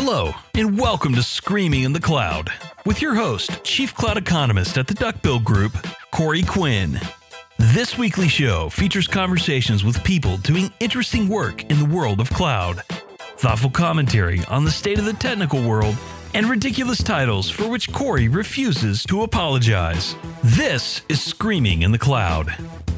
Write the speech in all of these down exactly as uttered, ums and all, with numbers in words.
Hello, and welcome to Screaming in the Cloud, with your host, Chief Cloud Economist at the Duckbill Group, Corey Quinn. This weekly show features conversations with people doing interesting work in the world of cloud, thoughtful commentary on the state of the technical world, and ridiculous titles for which Corey refuses to apologize. This is Screaming in the Cloud.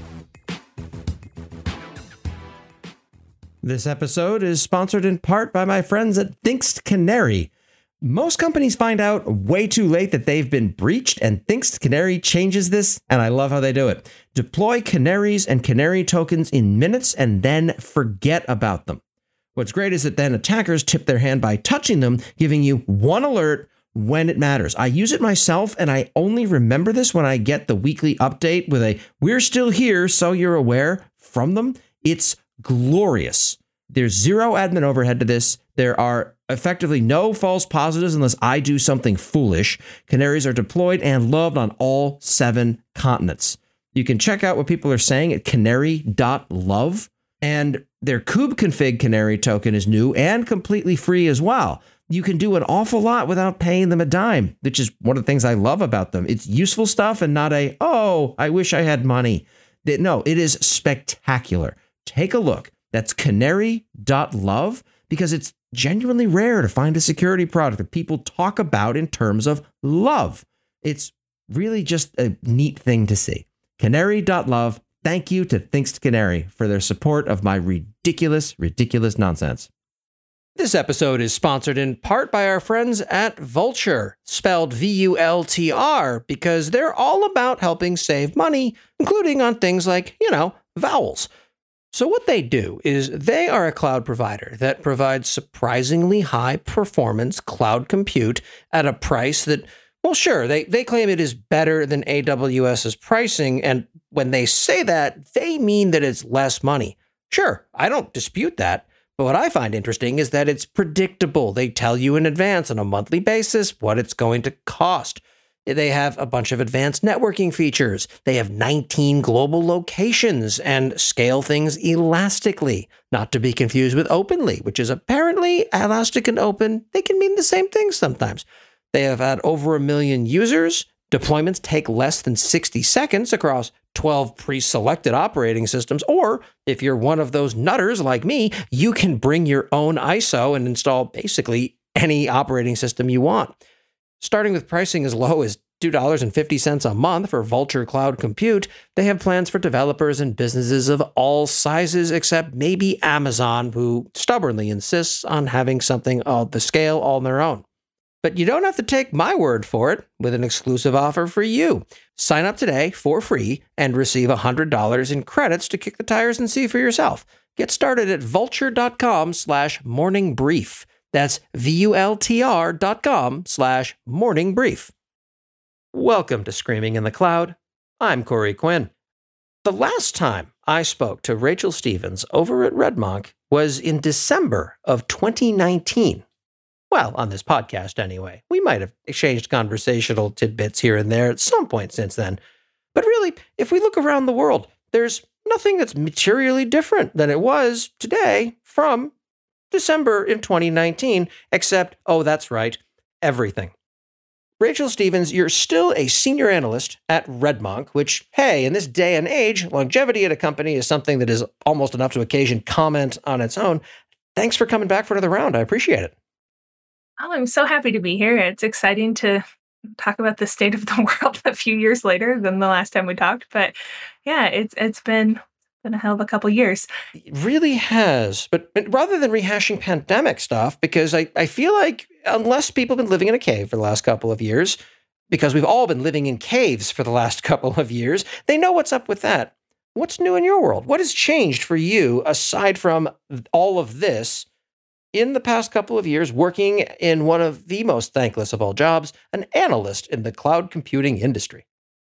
This episode is sponsored in part by my friends at Thinkst Canary. Most companies find out way too late that they've been breached, and Thinkst Canary changes this, and I love how they do it. Deploy canaries and canary tokens in minutes and then forget about them. What's great is that then attackers tip their hand by touching them, giving you one alert when it matters. I use it myself, and I only remember this when I get the weekly update with a "we're still here, so you're aware" from them. It's glorious. There's zero admin overhead to this. There are effectively no false positives unless I do something foolish. Canaries are deployed and loved on all seven continents. You can check out what people are saying at canary dot love, and their kubeconfig canary token is new and completely free as well. You can do an awful lot without paying them a dime, which is one of the things I love about them. It's useful stuff and not a, oh, I wish I had money. No, it is spectacular. Take a look. That's canary dot love, because it's genuinely rare to find a security product that people talk about in terms of love. It's really just a neat thing to see. canary dot love. Thank you to Thinkst Canary for their support of my ridiculous, ridiculous nonsense. This episode is sponsored in part by our friends at Vultr, spelled V U L T R, because they're all about helping save money, including on things like, you know, vowels. So what they do is they are a cloud provider that provides surprisingly high performance cloud compute at a price that, well, sure, they, they claim it is better than AWS's pricing. And when they say that, they mean that it's less money. Sure, I don't dispute that. But what I find interesting is that it's predictable. They tell you in advance on a monthly basis what it's going to cost. They have a bunch of advanced networking features. They have nineteen global locations and scale things elastically, not to be confused with openly, which is apparently elastic and open. They can mean the same thing sometimes. They have had over a million users. Deployments take less than sixty seconds across twelve pre-selected operating systems. Or if you're one of those nutters like me, you can bring your own I S O and install basically any operating system you want. Starting with pricing as low as two dollars and fifty cents a month for Vultr Cloud Compute, they have plans for developers and businesses of all sizes, except maybe Amazon, who stubbornly insists on having something of the scale all on their own. But you don't have to take my word for it with an exclusive offer for you. Sign up today for free and receive one hundred dollars in credits to kick the tires and see for yourself. Get started at vultr.com slash morning brief. That's V-U-L-T-R dot com slash morning brief. Welcome to Screaming in the Cloud. I'm Corey Quinn. The last time I spoke to Rachel Stevens over at RedMonk was in December of twenty nineteen. Well, on this podcast anyway. We might have exchanged conversational tidbits here and there at some point since then. But really, if we look around the world, there's nothing that's materially different than it was today from December in twenty nineteen, except, oh, that's right, everything. Rachel Stevens, you're still a senior analyst at RedMonk, which, hey, in this day and age, longevity at a company is something that is almost enough to occasion comment on its own. Thanks for coming back for another round. I appreciate it. Oh, I'm so happy to be here. It's exciting to talk about the state of the world a few years later than the last time we talked. But yeah, it's it's been... been a hell of a couple years. It really has. But, but rather than rehashing pandemic stuff, because I, I feel like unless people have been living in a cave for the last couple of years, because we've all been living in caves for the last couple of years, they know what's up with that. What's new in your world? What has changed for you aside from all of this in the past couple of years working in one of the most thankless of all jobs, an analyst in the cloud computing industry?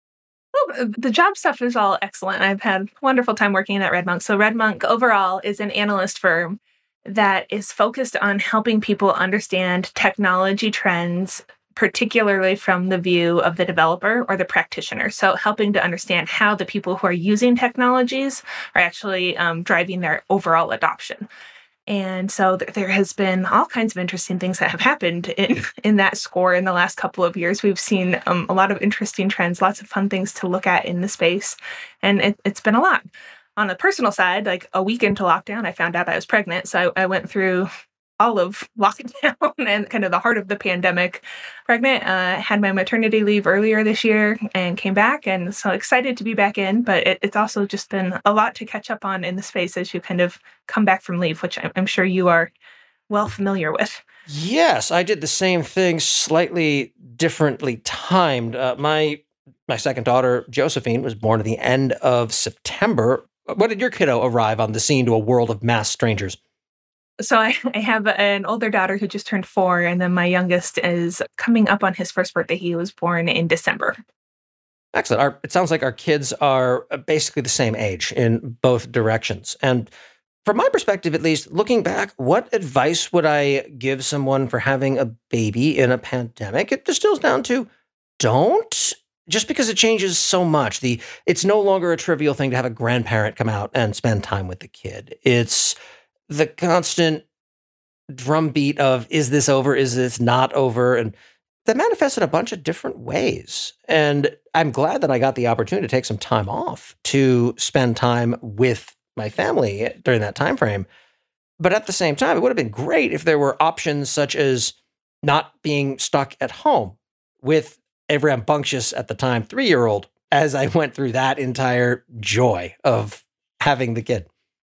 Well, the job stuff is all excellent. I've had a wonderful time working at RedMonk. So RedMonk overall is an analyst firm that is focused on helping people understand technology trends, particularly from the view of the developer or the practitioner. So helping to understand how the people who are using technologies are actually um, driving their overall adoption. And so th- there has been all kinds of interesting things that have happened in, in that score in the last couple of years. We've seen um, a lot of interesting trends, lots of fun things to look at in the space. And it, it's been a lot. On the personal side, like a week into lockdown, I found out I was pregnant. So I, I went through all of lockdown and kind of the heart of the pandemic pregnant. Uh, had my maternity leave earlier this year and came back. And so excited to be back in. But it, it's also just been a lot to catch up on in the space as you kind of come back from leave, which I'm, I'm sure you are well familiar with. Yes, I did the same thing, slightly differently timed. Uh, my my second daughter, Josephine, was born at the end of September. When did your kiddo arrive on the scene to a world of mass strangers? So I, I have an older daughter who just turned four, and then my youngest is coming up on his first birthday. He was born in December. Excellent. Our, it sounds like our kids are basically the same age in both directions. And from my perspective, at least, looking back, what advice would I give someone for having a baby in a pandemic? It distills down to don't. Just because it changes so much. The It's no longer a trivial thing to have a grandparent come out and spend time with the kid. It's the constant drumbeat of, is this over? Is this not over? And that manifests in a bunch of different ways. And I'm glad that I got the opportunity to take some time off to spend time with my family during that time frame. But at the same time, it would have been great if there were options such as not being stuck at home with a rambunctious, at the time, three-year-old, as I went through that entire joy of having the kid.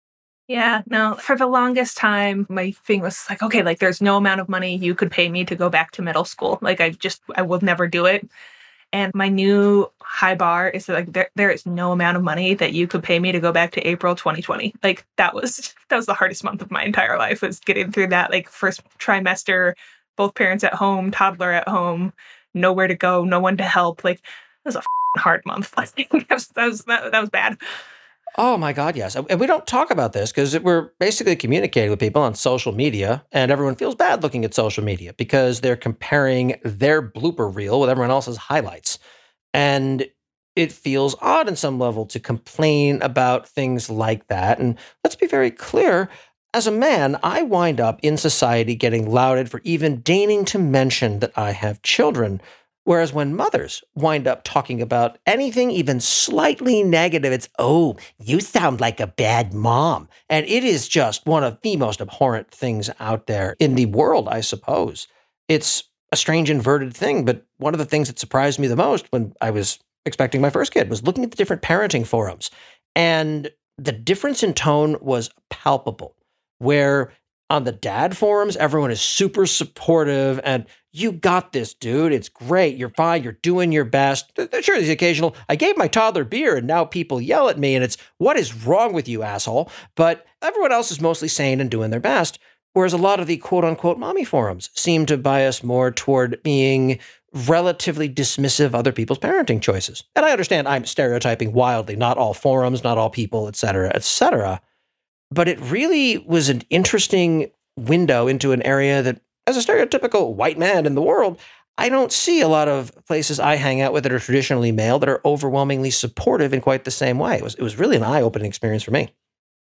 Yeah, no, for the longest time, my thing was like, okay, like there's no amount of money you could pay me to go back to middle school. Like I just, I will never do it. And my new high bar is that like there, there is no amount of money that you could pay me to go back to April twenty twenty. Like that was, that was the hardest month of my entire life, was getting through that like first trimester, both parents at home, toddler at home, nowhere to go, no one to help. Like that was a hard month. Like, that was, that was, that, that was bad. Oh my God, yes. And we don't talk about this because we're basically communicating with people on social media, and everyone feels bad looking at social media because they're comparing their blooper reel with everyone else's highlights. And it feels odd in some level to complain about things like that. And let's be very clear, as a man, I wind up in society getting lauded for even deigning to mention that I have children. Whereas when mothers wind up talking about anything even slightly negative, it's, oh, you sound like a bad mom. And it is just one of the most abhorrent things out there in the world, I suppose. It's a strange inverted thing, but one of the things that surprised me the most when I was expecting my first kid was looking at the different parenting forums. And the difference in tone was palpable, where on the dad forums, everyone is super supportive and you got this, dude. It's great. You're fine. You're doing your best. Sure, there's the occasional, I gave my toddler beer and now people yell at me and it's, what is wrong with you, asshole? But everyone else is mostly sane and doing their best. Whereas a lot of the quote unquote mommy forums seem to bias more toward being relatively dismissive of other people's parenting choices. And I understand I'm stereotyping wildly, not all forums, not all people, et cetera, et cetera. But it really was an interesting window into an area that, as a stereotypical white man in the world, I don't see a lot of places I hang out with that are traditionally male that are overwhelmingly supportive in quite the same way. It was, it was really an eye-opening experience for me.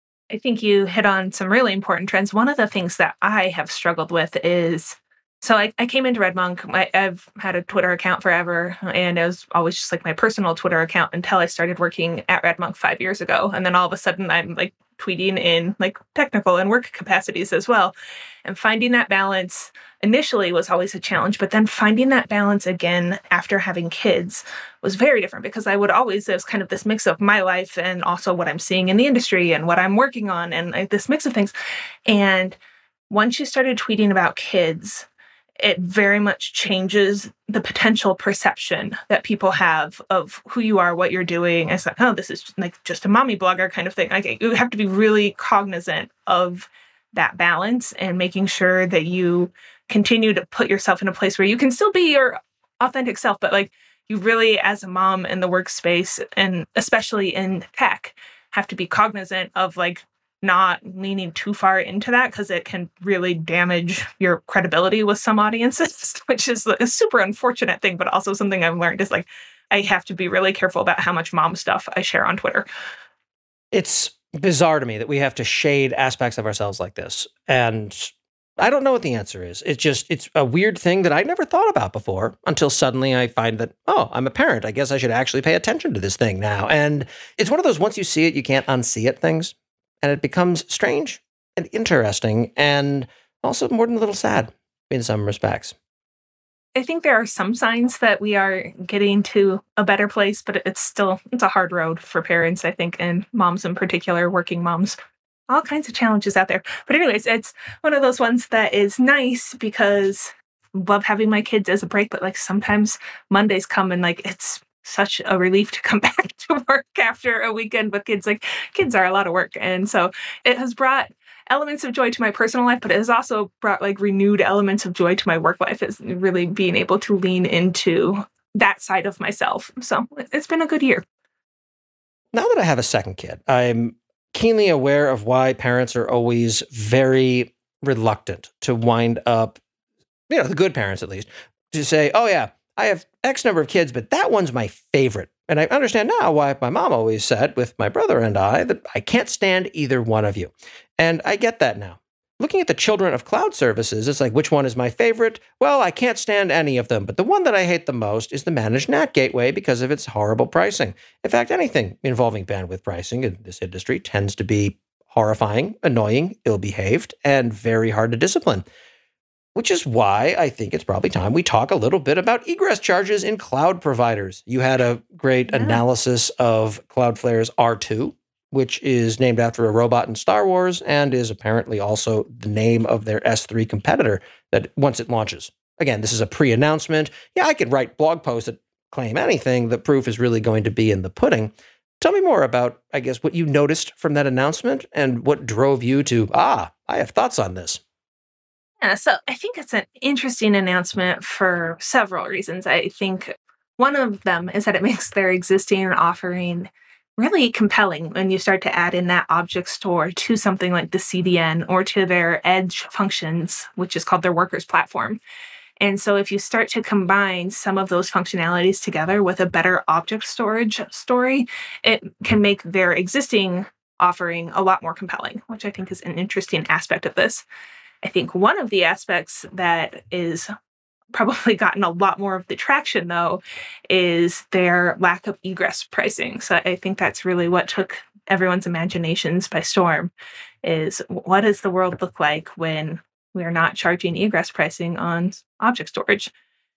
I think you hit on some really important trends. One of the things that I have struggled with is, so I, I came into RedMonk, I, I've had a Twitter account forever, and it was always just like my personal Twitter account until I started working at RedMonk five years ago. And then all of a sudden I'm like tweeting in like technical and work capacities as well. And finding that balance initially was always a challenge, but then finding that balance again after having kids was very different, because I would always, there's kind of this mix of my life and also what I'm seeing in the industry and what I'm working on and like, this mix of things. And once you started tweeting about kids, it very much changes the potential perception that people have of who you are, what you're doing. It's like, oh, this is like just a mommy blogger kind of thing. Like, you have to be really cognizant of that balance and making sure that you continue to put yourself in a place where you can still be your authentic self, but like you really, as a mom in the workspace, and especially in tech, have to be cognizant of like not leaning too far into that, because it can really damage your credibility with some audiences, which is a super unfortunate thing, but also something I've learned is like, I have to be really careful about how much mom stuff I share on Twitter. It's bizarre to me that we have to shade aspects of ourselves like this. And I don't know what the answer is. It's just, it's a weird thing that I never thought about before until suddenly I find that, oh, I'm a parent. I guess I should actually pay attention to this thing now. And it's one of those, once you see it, you can't unsee it things. And it becomes strange and interesting and also more than a little sad in some respects. I think there are some signs that we are getting to a better place, but it's still, it's a hard road for parents, I think, and moms in particular, working moms. All kinds of challenges out there. But anyways, it's one of those ones that is nice because I love having my kids as a break, but like sometimes Mondays come and like it's such a relief to come back to work after a weekend with kids. Like kids are a lot of work. And so it has brought elements of joy to my personal life, but it has also brought like renewed elements of joy to my work life, is really being able to lean into that side of myself. So it's been a good year. Now that I have a second kid, I'm keenly aware of why parents are always very reluctant to wind up, you know, the good parents at least, to say, oh yeah, I have X number of kids, but that one's my favorite. And I understand now why my mom always said with my brother and I that I can't stand either one of you. And I get that now. Looking at the children of cloud services, it's like, which one is my favorite? Well, I can't stand any of them, but the one that I hate the most is the managed N A T gateway because of its horrible pricing. In fact, anything involving bandwidth pricing in this industry tends to be horrifying, annoying, ill-behaved, and very hard to discipline. Which is why I think it's probably time we talk a little bit about egress charges in cloud providers. You had a great yeah. analysis of Cloudflare's R two, which is named after a robot in Star Wars and is apparently also the name of their S three competitor that once it launches. Again, this is a pre-announcement. Yeah, I could write blog posts that claim anything. The proof is really going to be in the pudding. Tell me more about, I guess, what you noticed from that announcement and what drove you to, ah, I have thoughts on this. Yeah, so I think it's an interesting announcement for several reasons. I think one of them is that it makes their existing offering really compelling when you start to add in that object store to something like the C D N or to their edge functions, which is called their workers platform. And so if you start to combine some of those functionalities together with a better object storage story, it can make their existing offering a lot more compelling, which I think is an interesting aspect of this. I think one of the aspects that is probably gotten a lot more of the traction, though, is their lack of egress pricing. So I think that's really what took everyone's imaginations by storm, is what does the world look like when we're not charging egress pricing on object storage?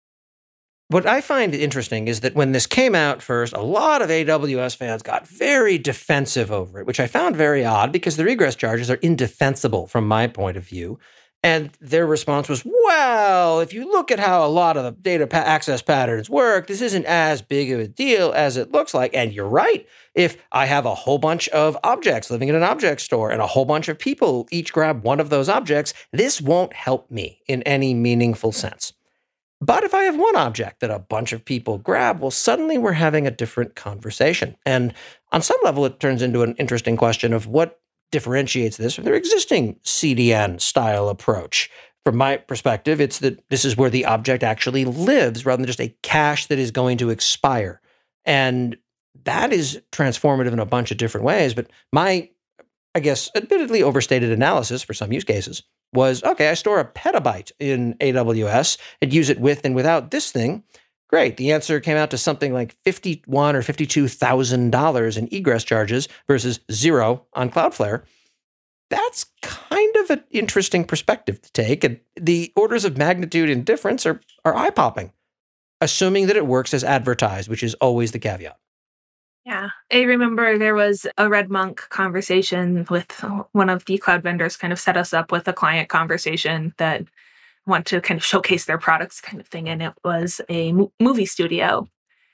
What I find interesting is that when this came out first, a lot of A W S fans got very defensive over it, which I found very odd because their egress charges are indefensible from my point of view. And their response was, well, if you look at how a lot of the data pa- access patterns work, this isn't as big of a deal as it looks like. And you're right. If I have a whole bunch of objects living in an object store and a whole bunch of people each grab one of those objects, this won't help me in any meaningful sense. But if I have one object that a bunch of people grab, well, suddenly we're having a different conversation. And on some level, it turns into an interesting question of what differentiates this from their existing C D N style approach. From my perspective, it's that this is where the object actually lives rather than just a cache that is going to expire. And that is transformative in a bunch of different ways. But my, I guess, admittedly overstated analysis for some use cases was, okay, I store a petabyte in A W S and use it with and without this thing. Great. The answer came out to something like fifty-one thousand dollars or fifty-two thousand dollars in egress charges versus zero on Cloudflare. That's kind of an interesting perspective to take. And the orders of magnitude in difference are, are eye-popping, assuming that it works as advertised, which is always the caveat. Yeah. I remember there was a RedMonk conversation with one of the cloud vendors kind of set us up with a client conversation that want to kind of showcase their products kind of thing. And it was a mo- movie studio.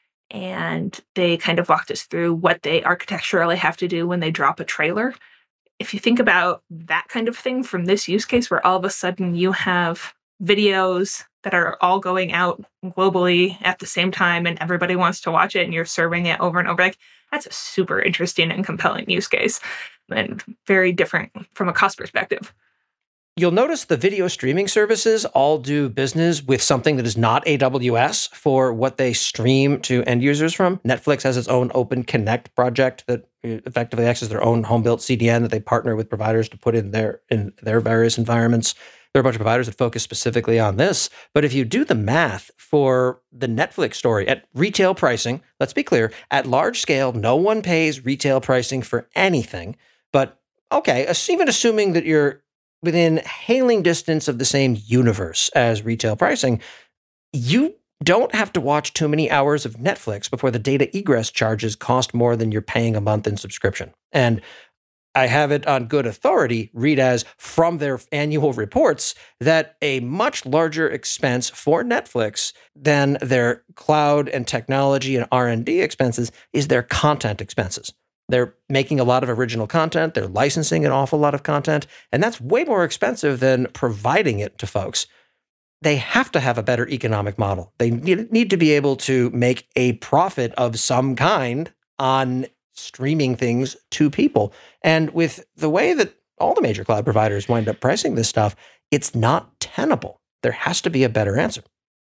And they kind of walked us through what they architecturally have to do when they drop a trailer. If you think about that kind of thing from this use case, where all of a sudden you have videos that are all going out globally at the same time and everybody wants to watch it and you're serving it over and over, like, that's a super interesting and compelling use case and very different from a cost perspective. You'll notice the video streaming services all do business with something that is not A W S for what they stream to end users from. Netflix has its own Open Connect project that effectively acts as their own home-built C D N that they partner with providers to put in their in their various environments. There are a bunch of providers that focus specifically on this. But if you do the math for the Netflix story at retail pricing, let's be clear, at large scale, no one pays retail pricing for anything. But okay, even assuming that you're within hailing distance of the same universe as retail pricing, you don't have to watch too many hours of Netflix before the data egress charges cost more than you're paying a month in subscription. And I have it on good authority, read as from their annual reports, that a much larger expense for Netflix than their cloud and technology and R and D expenses is their content expenses. They're making a lot of original content. They're licensing an awful lot of content. And that's way more expensive than providing it to folks. They have to have a better economic model. They need to be able to make a profit of some kind on streaming things to people. And with the way that all the major cloud providers wind up pricing this stuff, it's not tenable. There has to be a better answer.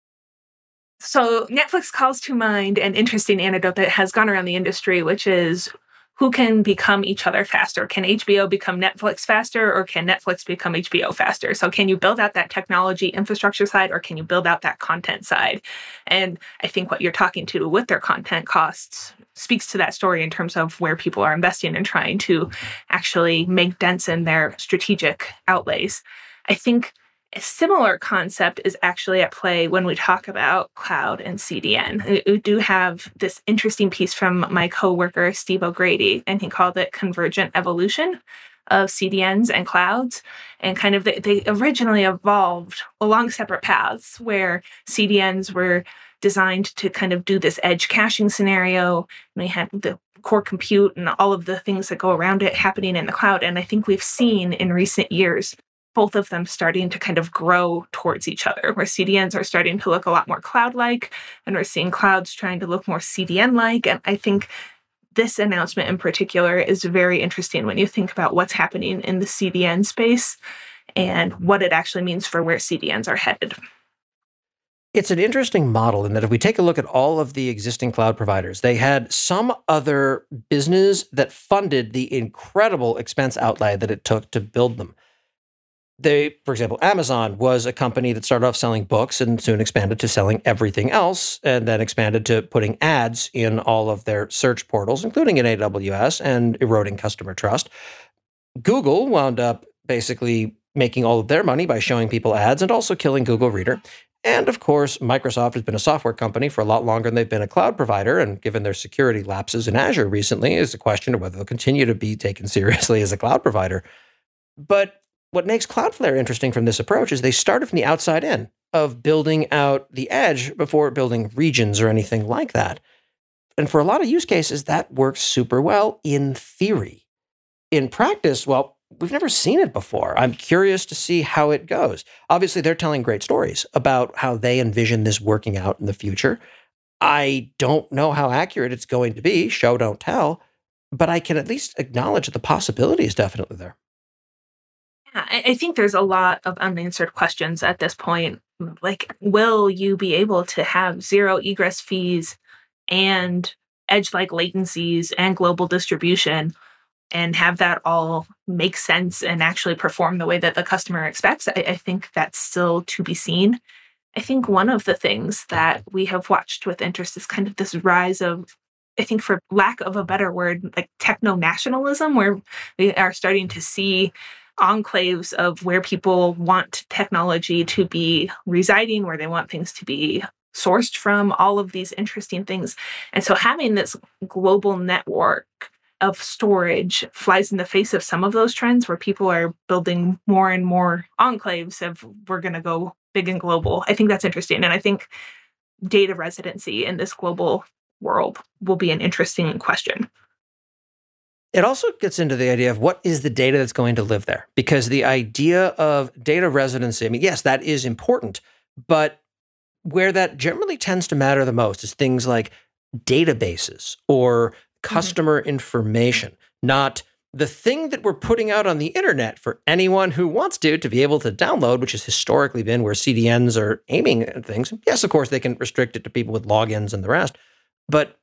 So Netflix calls to mind an interesting anecdote that has gone around the industry, which is who can become each other faster? Can H B O become Netflix faster, or can Netflix become H B O faster? So can you build out that technology infrastructure side, or can you build out that content side? And I think what you're talking to with their content costs speaks to that story in terms of where people are investing and trying to actually make dents in their strategic outlays. I think a similar concept is actually at play when we talk about cloud and C D N. We do have this interesting piece from my coworker, Steve O'Grady, and he called it Convergent Evolution of C D Ns and clouds. And kind of they, they originally evolved along separate paths where C D Ns were designed to kind of do this edge caching scenario. And we had the core compute and all of the things that go around it happening in the cloud. And I think we've seen in recent years both of them starting to kind of grow towards each other, where C D Ns are starting to look a lot more cloud-like, and we're seeing clouds trying to look more C D N-like. And I think this announcement in particular is very interesting when you think about what's happening in the C D N space and what it actually means for where C D Ns are headed. It's an interesting model in that if we take a look at all of the existing cloud providers, they had some other business that funded the incredible expense outlay that it took to build them. They, for example, Amazon was a company that started off selling books and soon expanded to selling everything else, and then expanded to putting ads in all of their search portals, including in A W S, and eroding customer trust. Google wound up basically making all of their money by showing people ads and also killing Google Reader. And of course, Microsoft has been a software company for a lot longer than they've been a cloud provider. And given their security lapses in Azure recently, is a question of whether they'll continue to be taken seriously as a cloud provider. But what makes Cloudflare interesting from this approach is they started from the outside in of building out the edge before building regions or anything like that. And for a lot of use cases, that works super well in theory. In practice, well, we've never seen it before. I'm curious to see how it goes. Obviously, they're telling great stories about how they envision this working out in the future. I don't know how accurate it's going to be, show don't tell, but I can at least acknowledge that the possibility is definitely there. I think there's a lot of unanswered questions at this point. Like, will you be able to have zero egress fees and edge-like latencies and global distribution and have that all make sense and actually perform the way that the customer expects? I, I think that's still to be seen. I think one of the things that we have watched with interest is kind of this rise of, I think for lack of a better word, like techno-nationalism, where we are starting to see enclaves of where people want technology to be residing, where they want things to be sourced from, all of these interesting things. And so having this global network of storage flies in the face of some of those trends where people are building more and more enclaves of we're going to go big and global. I think that's interesting. And I think data residency in this global world will be an interesting question. It also gets into the idea of what is the data that's going to live there? Because the idea of data residency, I mean, yes, that is important, but where that generally tends to matter the most is things like databases or customer mm-hmm. information, not the thing that we're putting out on the internet for anyone who wants to, to be able to download, which has historically been where C D Ns are aiming at things. Yes, of course, they can restrict it to people with logins and the rest, but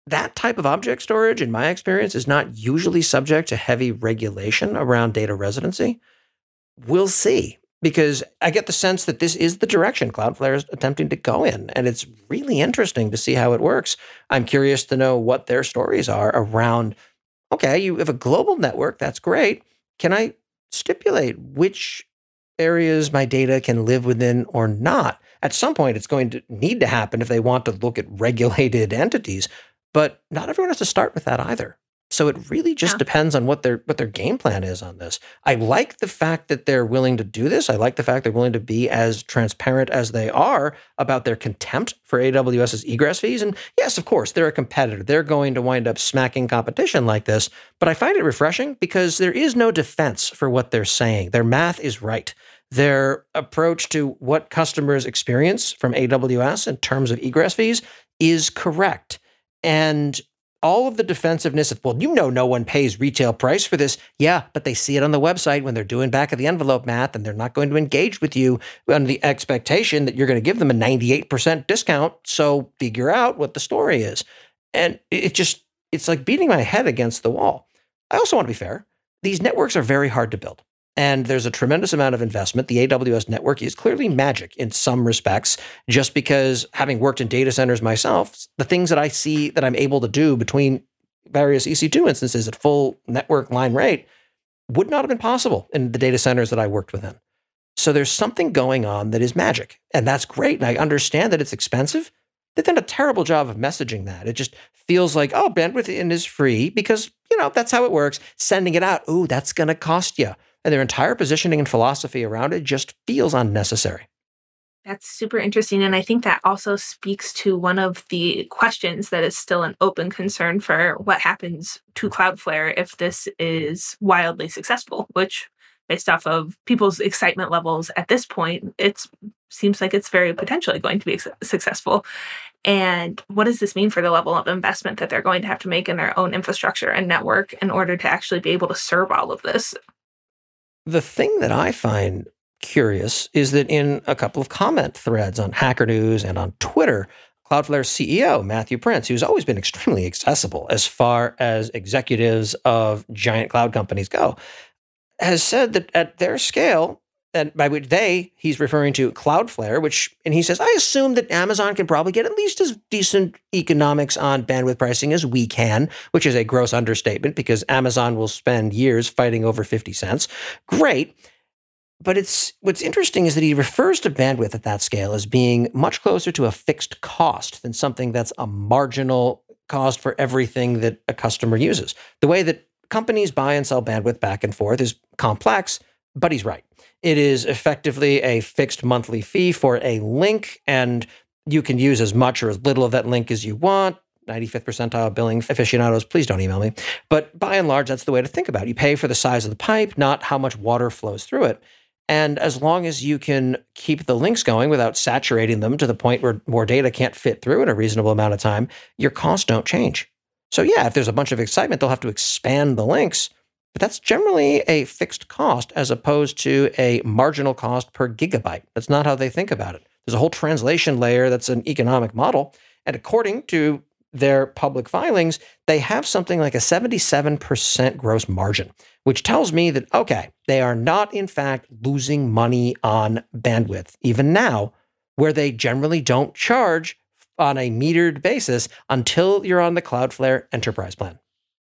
that type of object storage, in my experience, is not usually subject to heavy regulation around data residency. We'll see, because I get the sense that this is the direction Cloudflare is attempting to go in, and it's really interesting to see how it works. I'm curious to know what their stories are around, okay, you have a global network, that's great. Can I stipulate which areas my data can live within or not? At some point, it's going to need to happen if they want to look at regulated entities, but not everyone has to start with that either. So it really just yeah. depends on what their what their game plan is on this. I like the fact that they're willing to do this. I like the fact they're willing to be as transparent as they are about their contempt for AWS's egress fees. And yes, of course, they're a competitor. They're going to wind up smacking competition like this. But I find it refreshing because there is no defense for what they're saying. Their math is right. Their approach to what customers experience from A W S in terms of egress fees is correct. And all of the defensiveness of, well, you know, no one pays retail price for this. Yeah, but they see it on the website when they're doing back of the envelope math, and they're not going to engage with you on the expectation that you're going to give them a ninety-eight percent discount. So figure out what the story is. And it just, it's like beating my head against the wall. I also want to be fair. These networks are very hard to build. And there's a tremendous amount of investment. The A W S network is clearly magic in some respects, just because having worked in data centers myself, the things that I see that I'm able to do between various E C two instances at full network line rate would not have been possible in the data centers that I worked within. So there's something going on that is magic, and that's great. And I understand that it's expensive. They've done a terrible job of messaging that. It just feels like, oh, bandwidth in is free because, you know, that's how it works. Sending it out, ooh, that's going to cost you. And their entire positioning and philosophy around it just feels unnecessary. That's super interesting. And I think that also speaks to one of the questions that is still an open concern for what happens to Cloudflare if this is wildly successful, which, based off of people's excitement levels at this point, it seems like it's very potentially going to be successful. And what does this mean for the level of investment that they're going to have to make in their own infrastructure and network in order to actually be able to serve all of this? The thing that I find curious is that in a couple of comment threads on Hacker News and on Twitter, Cloudflare's C E O, Matthew Prince, who's always been extremely accessible as far as executives of giant cloud companies go, has said that at their scale, and by which they, he's referring to Cloudflare, which, and he says, I assume that Amazon can probably get at least as decent economics on bandwidth pricing as we can, which is a gross understatement because Amazon will spend years fighting over fifty cents. Great. But it's what's interesting is that he refers to bandwidth at that scale as being much closer to a fixed cost than something that's a marginal cost for everything that a customer uses. The way that companies buy and sell bandwidth back and forth is complex, but he's right. It is effectively a fixed monthly fee for a link, and you can use as much or as little of that link as you want. ninety-fifth percentile billing aficionados, please don't email me. But by and large, that's the way to think about it. You pay for the size of the pipe, not how much water flows through it. And as long as you can keep the links going without saturating them to the point where more data can't fit through in a reasonable amount of time, your costs don't change. So yeah, if there's a bunch of excitement, they'll have to expand the links. But that's generally a fixed cost as opposed to a marginal cost per gigabyte. That's not how they think about it. There's a whole translation layer that's an economic model. And according to their public filings, they have something like a seventy-seven percent gross margin, which tells me that, okay, they are not in fact losing money on bandwidth, even now, where they generally don't charge on a metered basis until you're on the Cloudflare Enterprise plan.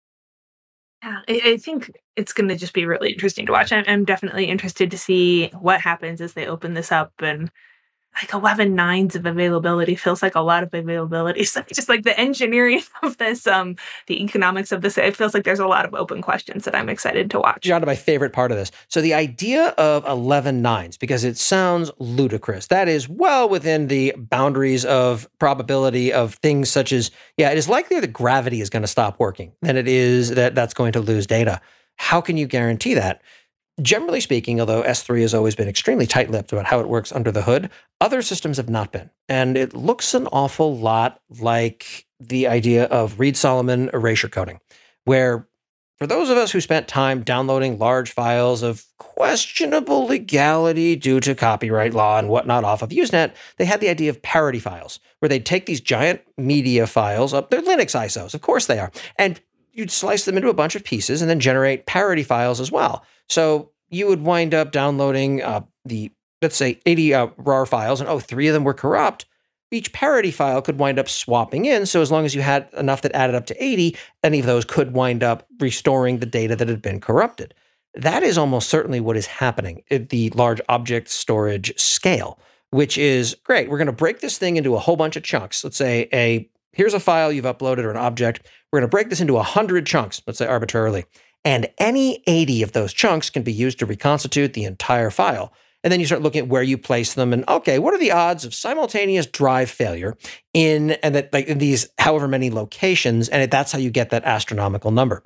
Yeah, I, I think it's going to just be really interesting to watch. I'm, I'm definitely interested to see what happens as they open this up. And like eleven nines of availability feels like a lot of availability. So just like the engineering of this, um, the economics of this, it feels like there's a lot of open questions that I'm excited to watch. John, to my favorite part of this. So the idea of eleven nines, because it sounds ludicrous, that is well within the boundaries of probability of things such as, yeah, it is likelier that gravity is going to stop working than it is that that's going to lose data. How can you guarantee that? Generally speaking, although S three has always been extremely tight-lipped about how it works under the hood, other systems have not been. And it looks an awful lot like the idea of Reed-Solomon erasure coding, where for those of us who spent time downloading large files of questionable legality due to copyright law and whatnot off of Usenet, they had the idea of parity files, where they'd take these giant media files up, they're Linux I S Os, of course they are, and you'd slice them into a bunch of pieces and then generate parity files as well. So you would wind up downloading uh, the, let's say, eighty uh, RAR files, and oh, three of them were corrupt. Each parity file could wind up swapping in. So as long as you had enough that added up to eighty, any of those could wind up restoring the data that had been corrupted. That is almost certainly what is happening at the large object storage scale, which is great. We're going to break this thing into a whole bunch of chunks. Let's say a here's a file you've uploaded or an object. We're going to break this into one hundred chunks, let's say arbitrarily. And any eighty of those chunks can be used to reconstitute the entire file. And then you start looking at where you place them and, okay, what are the odds of simultaneous drive failure in and that like in these however many locations? And that's how you get that astronomical number.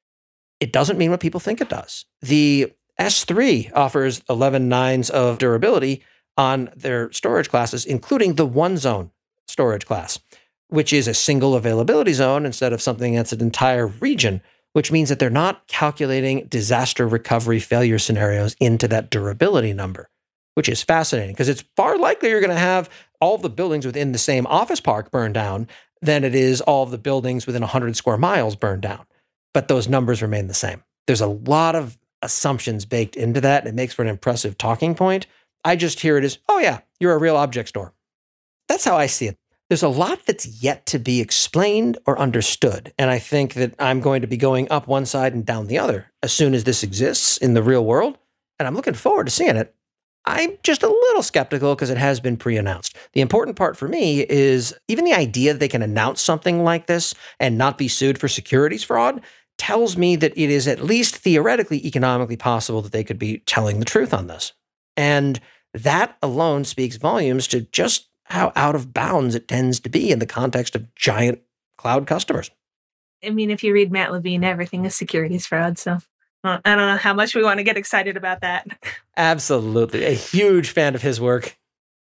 It doesn't mean what people think it does. The S three offers eleven nines of durability on their storage classes, including the one zone storage class, which is a single availability zone instead of something that's an entire region, which means that they're not calculating disaster recovery failure scenarios into that durability number, which is fascinating because it's far likely you're going to have all of the buildings within the same office park burned down than it is all of the buildings within one hundred square miles burned down. But those numbers remain the same. There's a lot of assumptions baked into that. And it makes for an impressive talking point. I just hear it as, oh yeah, you're a real object store. That's how I see it. There's a lot that's yet to be explained or understood. And I think that I'm going to be going up one side and down the other as soon as this exists in the real world. And I'm looking forward to seeing it. I'm just a little skeptical because it has been pre-announced. The important part for me is even the idea that they can announce something like this and not be sued for securities fraud tells me that it is at least theoretically economically possible that they could be telling the truth on this. And that alone speaks volumes to just how out of bounds it tends to be in the context of giant cloud customers. I mean, if you read Matt Levine, everything is securities fraud. So uh, I don't know how much we want to get excited about that. Absolutely. A huge fan of his work.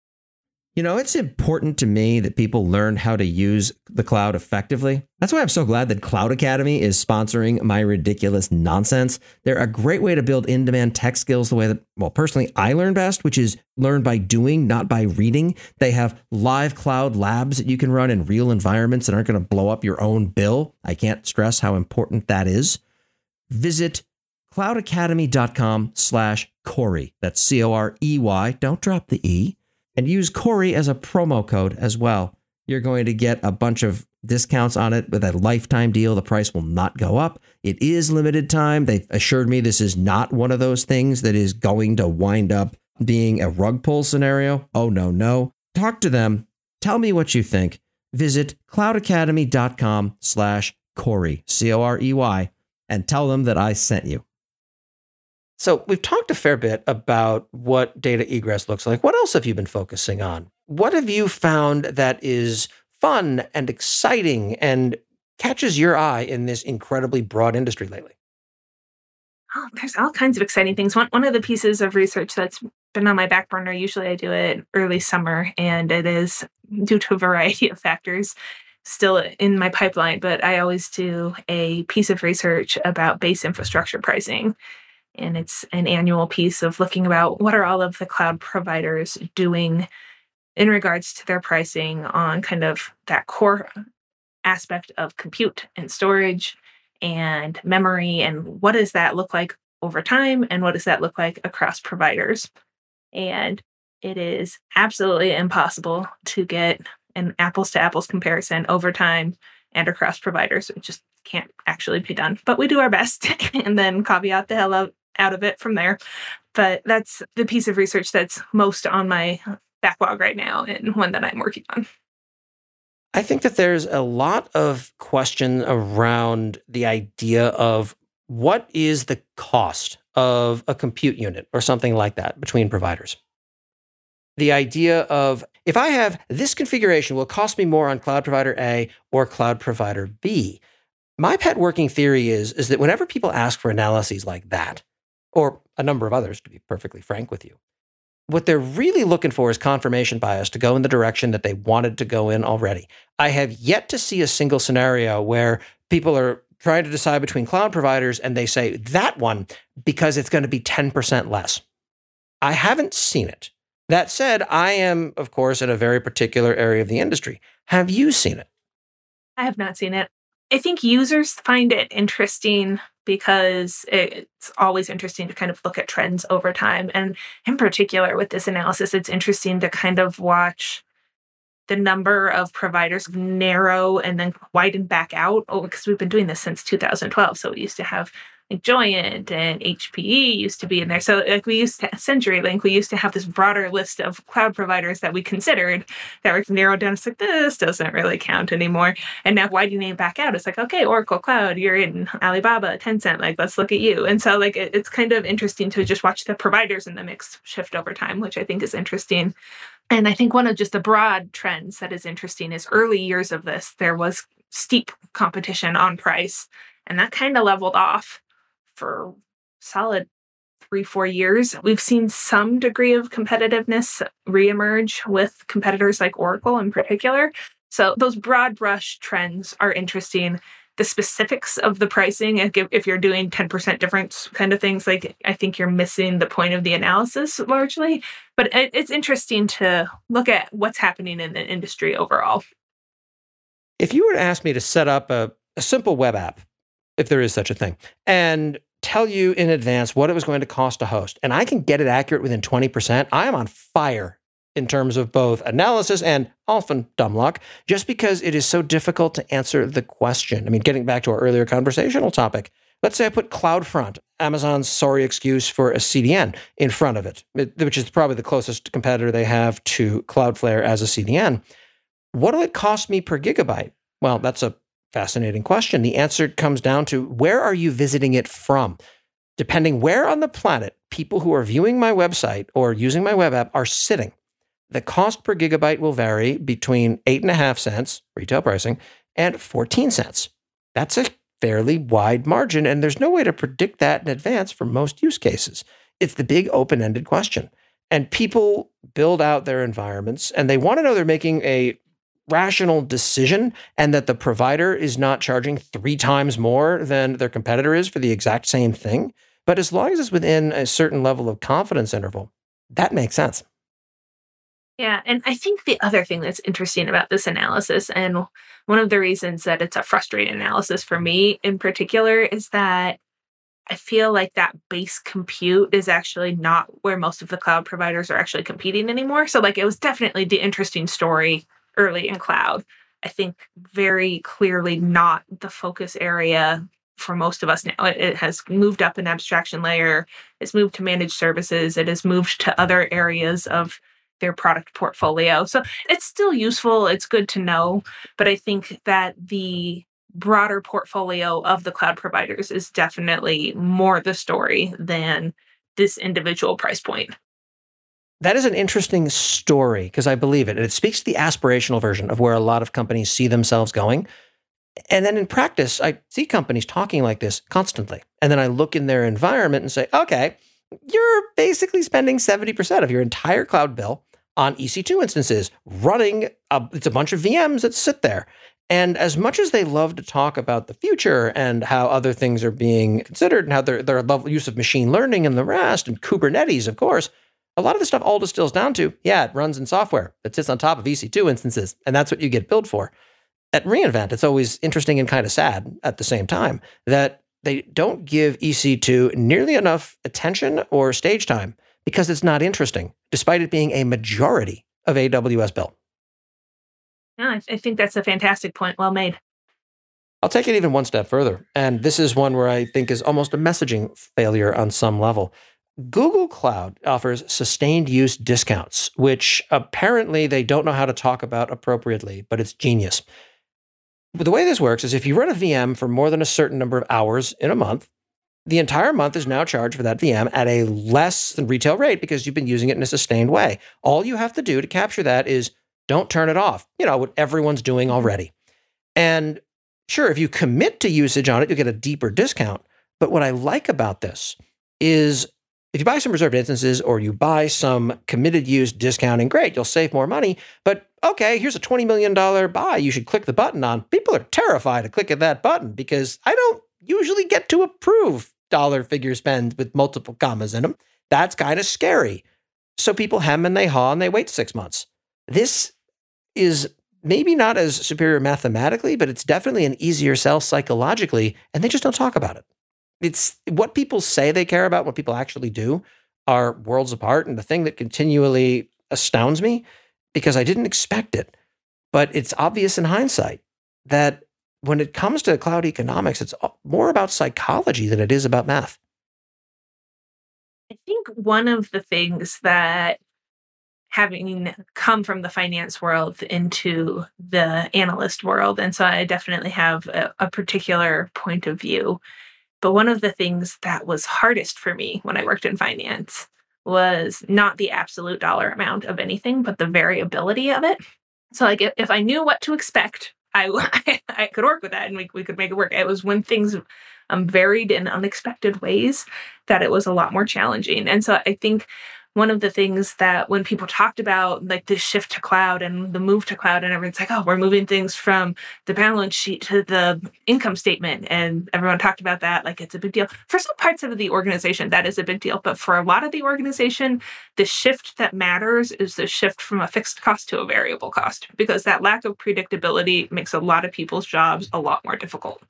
You know, it's important to me that people learn how to use the cloud effectively. That's why I'm so glad that Cloud Academy is sponsoring my ridiculous nonsense. They're a great way to build in-demand tech skills the way that, well, personally, I learn best, which is learn by doing, not by reading. They have live cloud labs that you can run in real environments that aren't going to blow up your own bill. I can't stress how important that is. Visit cloudacademy.com slash Corey. That's C O R E Y. Don't drop the E. And use Corey as a promo code as well. You're going to get a bunch of discounts on it with a lifetime deal. The price will not go up. It is limited time. They've assured me this is not one of those things that is going to wind up being a rug pull scenario. Oh, no, no. Talk to them. Tell me what you think. Visit cloudacademy.com slash Corey, C O R E Y, and tell them that I sent you. So we've talked a fair bit about what data egress looks like. What else have you been focusing on? What have you found that is fun and exciting and catches your eye in this incredibly broad industry lately? Oh, there's all kinds of exciting things. One one of the pieces of research that's been on my back burner, usually I do it early summer, and it is due to a variety of factors still in my pipeline, but I always do a piece of research about base infrastructure pricing. And it's an annual piece of looking about what are all of the cloud providers doing in regards to their pricing on kind of that core aspect of compute and storage and memory, and what does that look like over time, and what does that look like across providers. And it is absolutely impossible to get an apples to apples comparison over time and across providers. It just can't actually be done, but we do our best and then caveat the hell out out of it from there. But that's the piece of research that's most on my backlog right now and one that I'm working on. I think that there's a lot of question around the idea of what is the cost of a compute unit or something like that between providers. The idea of if I have this configuration will cost me more on cloud provider A or cloud provider B. My pet working theory is, is that whenever people ask for analyses like that, or a number of others, to be perfectly frank with you, what they're really looking for is confirmation bias to go in the direction that they wanted to go in already. I have yet to see a single scenario where people are trying to decide between cloud providers and they say that one because it's going to be ten percent less. I haven't seen it. That said, I am, of course, in a very particular area of the industry. Have you seen it? I have not seen it. I think users find it interesting because it's always interesting to kind of look at trends over time. And in particular with this analysis, it's interesting to kind of watch the number of providers narrow and then widen back out. Oh, because we've been doing this since two thousand twelve. So we used to have like Joyent and H P E used to be in there. So like we used to CenturyLink, we used to have this broader list of cloud providers that we considered that were narrowed down. It's like, this doesn't really count anymore. And now widening it back out, it's like, okay, Oracle Cloud, you're in Alibaba, Tencent, like, let's look at you. And so like, it, it's kind of interesting to just watch the providers in the mix shift over time, which I think is interesting. And I think one of just the broad trends that is interesting is early years of this, there was steep competition on price, and that kind of leveled off for solid three, four years. We've seen some degree of competitiveness reemerge with competitors like Oracle in particular. So those broad brush trends are interesting. The specifics of the pricing, if you're doing ten percent difference kind of things, like I think you're missing the point of the analysis largely. But it's interesting to look at what's happening in the industry overall. If you were to ask me to set up a, a simple web app, if there is such a thing, and tell you in advance what it was going to cost to host, and I can get it accurate within twenty percent, I am on fire in terms of both analysis and often dumb luck, just because it is so difficult to answer the question. I mean, getting back to our earlier conversational topic, let's say I put CloudFront, Amazon's sorry excuse for a C D N, in front of it, which is probably the closest competitor they have to Cloudflare as a C D N. What'll it cost me per gigabyte? Well, that's a fascinating question. The answer comes down to, where are you visiting it from? Depending where on the planet people who are viewing my website or using my web app are sitting, the cost per gigabyte will vary between eight and a half cents, retail pricing, and fourteen cents. That's a fairly wide margin, and there's no way to predict that in advance for most use cases. It's the big open-ended question. And people build out their environments, and they want to know they're making a rational decision and that the provider is not charging three times more than their competitor is for the exact same thing. But as long as it's within a certain level of confidence interval, that makes sense. Yeah, and I think the other thing that's interesting about this analysis, and one of the reasons that it's a frustrating analysis for me in particular, is that I feel like that base compute is actually not where most of the cloud providers are actually competing anymore. So like, it was definitely the interesting story early in cloud. I think very clearly not the focus area for most of us now. It, it has moved up an abstraction layer. It's moved to managed services. It has moved to other areas of their product portfolio. So it's still useful. It's good to know. But I think that the broader portfolio of the cloud providers is definitely more the story than this individual price point. That is an interesting story because I believe it. And it speaks to the aspirational version of where a lot of companies see themselves going. And then in practice, I see companies talking like this constantly. And then I look in their environment and say, okay, you're basically spending seventy percent of your entire cloud bill on E C two instances, running, a, it's a bunch of V Ms that sit there. And as much as they love to talk about the future and how other things are being considered and how their, their level use of machine learning and the rest and Kubernetes, of course, a lot of the stuff all distills down to, yeah, it runs in software that sits on top of E C two instances, and that's what you get billed for. At reInvent, it's always interesting and kind of sad at the same time that they don't give E C two nearly enough attention or stage time because it's not interesting, despite it being a majority of A W S bill. Yeah, I, th- I think that's a fantastic point. Well made. I'll take it even one step further. And this is one where I think is almost a messaging failure on some level. Google Cloud offers sustained use discounts, which apparently they don't know how to talk about appropriately, but it's genius. But the way this works is if you run a V M for more than a certain number of hours in a month, the entire month is now charged for that V M at a less than retail rate because you've been using it in a sustained way. All you have to do to capture that is don't turn it off. You know, what everyone's doing already. And sure, if you commit to usage on it, you'll get a deeper discount. But what I like about this is if you buy some reserved instances or you buy some committed use discounting, great, you'll save more money. But okay, here's a twenty million dollars buy you should click the button on, people are terrified of clicking that button because I don't usually get to approve dollar figure spends with multiple commas in them. That's kind of scary. So people hem and they haw and they wait six months. This is maybe not as superior mathematically, but it's definitely an easier sell psychologically, and they just don't talk about it. It's what people say they care about, what people actually do are worlds apart. And the thing that continually astounds me, because I didn't expect it, but it's obvious in hindsight that when it comes to cloud economics, it's more about psychology than it is about math. I think one of the things that, having come from the finance world into the analyst world, and so I definitely have a, a particular point of view, but one of the things that was hardest for me when I worked in finance was not the absolute dollar amount of anything, but the variability of it. So like if, if I knew what to expect, I, I could work with that and we, we could make it work. It was when things um, varied in unexpected ways that it was a lot more challenging. And so I think one of the things that when people talked about like this shift to cloud and the move to cloud and everyone's like, oh, we're moving things from the balance sheet to the income statement. And everyone talked about that like it's a big deal. For some parts of the organization, that is a big deal. But for a lot of the organization, the shift that matters is the shift from a fixed cost to a variable cost, because that lack of predictability makes a lot of people's jobs a lot more difficult.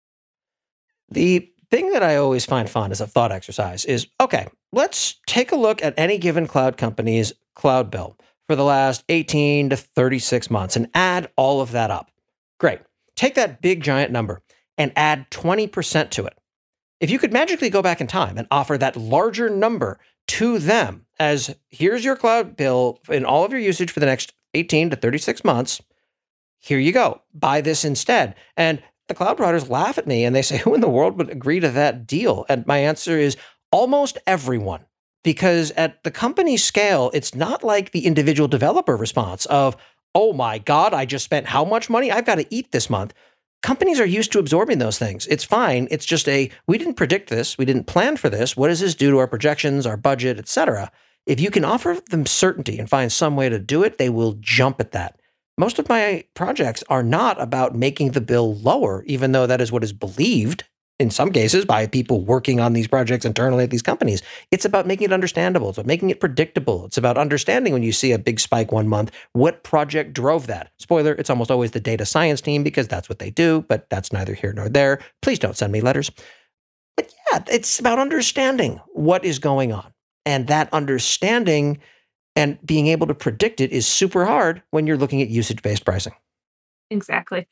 The thing that I always find fun as a thought exercise is, okay, let's take a look at any given cloud company's cloud bill for the last eighteen to thirty-six months and add all of that up. Great. Take that big giant number and add twenty percent to it. If you could magically go back in time and offer that larger number to them as here's your cloud bill in all of your usage for the next eighteen to thirty-six months, here you go. Buy this instead. And the cloud providers laugh at me and they say, who in the world would agree to that deal? And my answer is almost everyone, because at the company scale, it's not like the individual developer response of, oh my God, I just spent how much money? I've got to eat this month. Companies are used to absorbing those things. It's fine. It's just a, we didn't predict this. We didn't plan for this. What does this do to our projections, our budget, et cetera? If you can offer them certainty and find some way to do it, they will jump at that. Most of my projects are not about making the bill lower, even though that is what is believed in some cases by people working on these projects internally at these companies. It's about making it understandable. It's about making it predictable. It's about understanding when you see a big spike one month, what project drove that. Spoiler, it's almost always the data science team because that's what they do, but that's neither here nor there. Please don't send me letters. But yeah, it's about understanding what is going on. And that understanding and being able to predict it is super hard when you're looking at usage-based pricing. Exactly.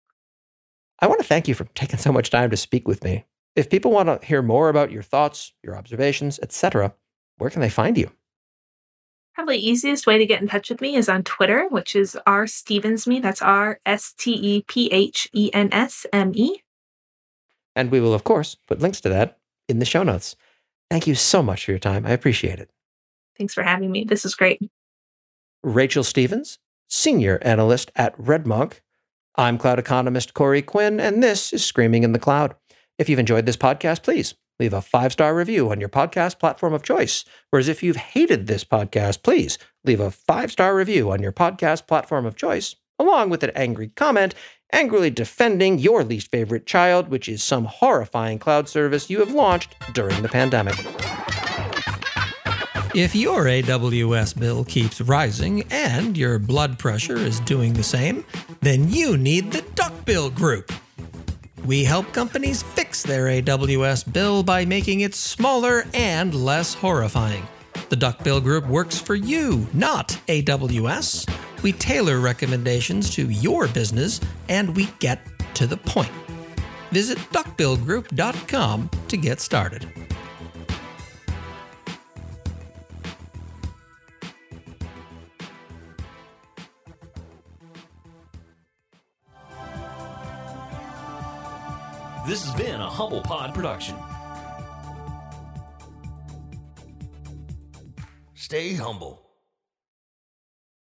I want to thank you for taking so much time to speak with me. If people want to hear more about your thoughts, your observations, et cetera, where can they find you? Probably the easiest way to get in touch with me is on Twitter, which is R Stephensme. That's R S T E P H E N S M E. And we will, of course, put links to that in the show notes. Thank you so much for your time. I appreciate it. Thanks for having me. This is great. Rachel Stevens, Senior Analyst at RedMonk. I'm cloud economist Corey Quinn, and this is Screaming in the Cloud. If you've enjoyed this podcast, please leave a five-star review on your podcast platform of choice. Whereas if you've hated this podcast, please leave a five-star review on your podcast platform of choice, along with an angry comment angrily defending your least favorite child, which is some horrifying cloud service you have launched during the pandemic. If your A W S bill keeps rising and your blood pressure is doing the same, then you need the Duckbill Group. We help companies fix their A W S bill by making it smaller and less horrifying. The Duckbill Group works for you, not A W S. We tailor recommendations to your business, and we get to the point. Visit duck bill group dot com to get started. This has been a Humble Pod production. Stay humble.